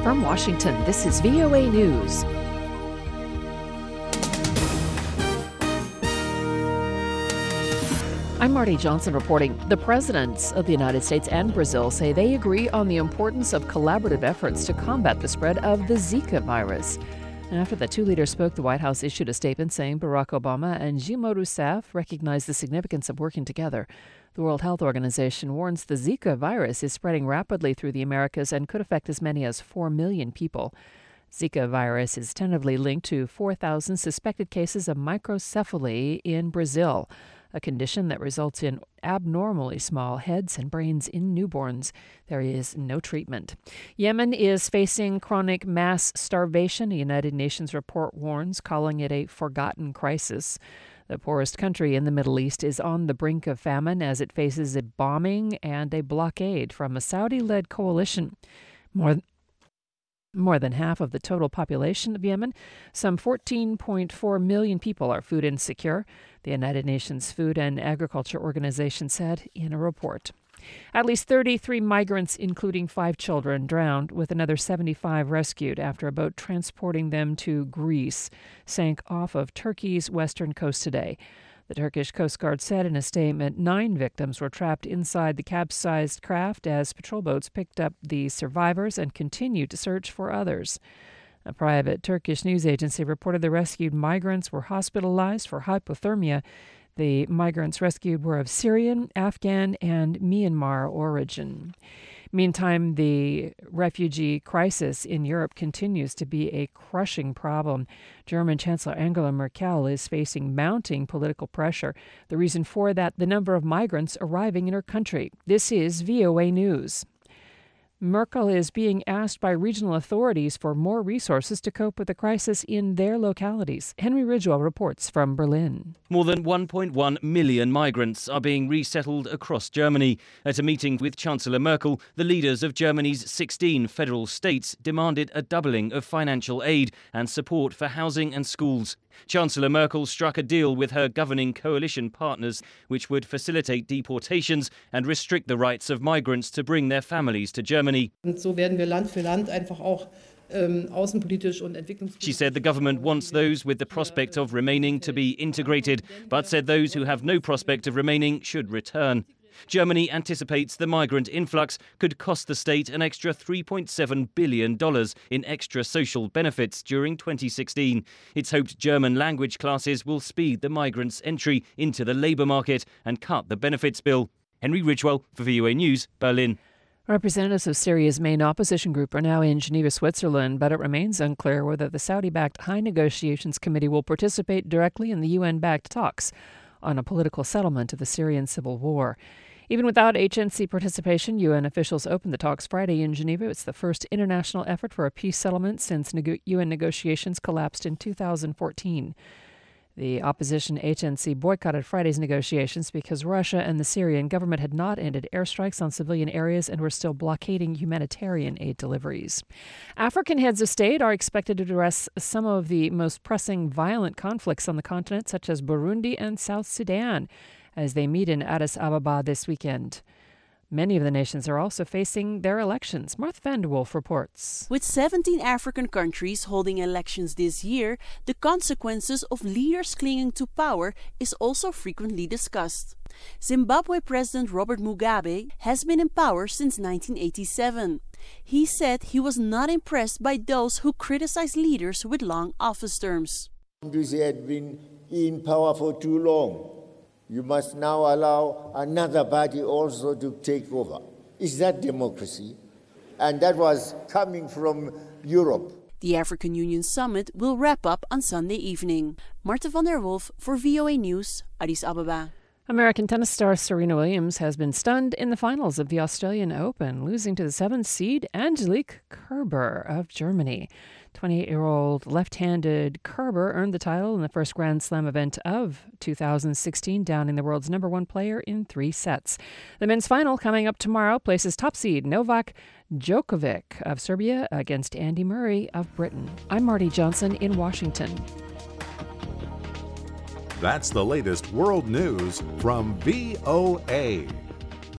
From Washington, this is VOA News. I'm Marty Johnson reporting. The presidents of the United States and Brazil say they agree on the importance of collaborative efforts to combat the spread of the Zika virus. And after the two leaders spoke, the White House issued a statement saying Barack Obama and Dilma Rousseff recognize the significance of working together. The World Health Organization warns the Zika virus is spreading rapidly through the Americas and could affect as many as 4 million people. Zika virus is tentatively linked to 4,000 suspected cases of microcephaly in Brazil, a condition that results in abnormally small heads and brains in newborns. There is no treatment. Yemen is facing chronic mass starvation, a United Nations report warns, calling it a forgotten crisis. The poorest country in the Middle East is on the brink of famine as it faces a bombing and a blockade from a Saudi-led coalition. More than half of the total population of Yemen, some 14.4 million people, are food insecure, the United Nations Food and Agriculture Organization said in a report. At least 33 migrants, including 5 children, drowned, with another 75 rescued after a boat transporting them to Greece sank off of Turkey's western coast today. The Turkish Coast Guard said in a statement 9 victims were trapped inside the capsized craft as patrol boats picked up the survivors and continued to search for others. A private Turkish news agency reported the rescued migrants were hospitalized for hypothermia. The migrants rescued were of Syrian, Afghan, and Myanmar origin. Meantime, the refugee crisis in Europe continues to be a crushing problem. German Chancellor Angela Merkel is facing mounting political pressure. The reason for that, the number of migrants arriving in her country. This is VOA News. Merkel is being asked by regional authorities for more resources to cope with the crisis in their localities. Henry Ridgwell reports from Berlin. More than 1.1 million migrants are being resettled across Germany. At a meeting with Chancellor Merkel, the leaders of Germany's 16 federal states demanded a doubling of financial aid and support for housing and schools. Chancellor Merkel struck a deal with her governing coalition partners, which would facilitate deportations and restrict the rights of migrants to bring their families to Germany. So werden wir Land für Land einfach auch außenpolitisch und entwicklungspolitisch. She said the government wants those with the prospect of remaining to be integrated, but said those who have no prospect of remaining should return. Germany anticipates the migrant influx could cost the state an extra $3.7 billion in extra social benefits during 2016. It's hoped German language classes will speed the migrants' entry into the labour market and cut the benefits bill. Henry Ridgwell for VOA News, Berlin. Representatives of Syria's main opposition group are now in Geneva, Switzerland, but it remains unclear whether the Saudi-backed High Negotiations Committee will participate directly in the UN-backed talks on a political settlement of the Syrian civil war. Even without HNC participation, UN officials opened the talks Friday in Geneva. It's the first international effort for a peace settlement since UN negotiations collapsed in 2014. The opposition HNC boycotted Friday's negotiations because Russia and the Syrian government had not ended airstrikes on civilian areas and were still blockading humanitarian aid deliveries. African heads of state are expected to address some of the most pressing violent conflicts on the continent, such as Burundi and South Sudan, as they meet in Addis Ababa this weekend. Many of the nations are also facing their elections. Martha van der Wolf reports. With 17 African countries holding elections this year, the consequences of leaders clinging to power is also frequently discussed. Zimbabwe President Robert Mugabe has been in power since 1987. He said he was not impressed by those who criticize leaders with long office terms. He had been in power for too long. You must now allow another party also to take over. Is that democracy? And that was coming from Europe. The African Union Summit will wrap up on Sunday evening. Martha van der Wolf for VOA News, Addis Ababa. American tennis star Serena Williams has been stunned in the finals of the Australian Open, losing to the 7th seed Angelique Kerber of Germany. 28-year-old left-handed Kerber earned the title in the first Grand Slam event of 2016, downing the world's number 1 player in 3 sets. The men's final coming up tomorrow places top seed Novak Djokovic of Serbia against Andy Murray of Britain. I'm Marty Johnson in Washington. That's the latest world news from VOA.